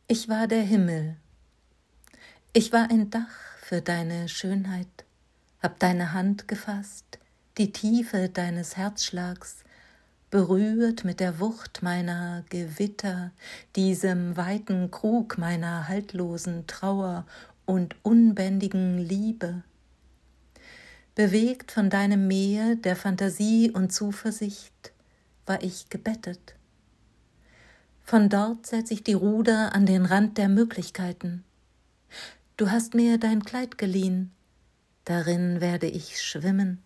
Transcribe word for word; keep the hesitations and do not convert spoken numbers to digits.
Ich war der Himmel, ich war ein Dach für deine Schönheit, hab deine Hand gefasst, die Tiefe deines Herzschlags, berührt mit der Wucht meiner Gewitter, diesem weiten Krug meiner haltlosen Trauer und unbändigen Liebe. Bewegt von deinem Meer der Fantasie und Zuversicht war ich gebettet. Von dort setz ich die Ruder an den Rand der Möglichkeiten. Du hast mir dein Kleid geliehen, darin werde ich schwimmen.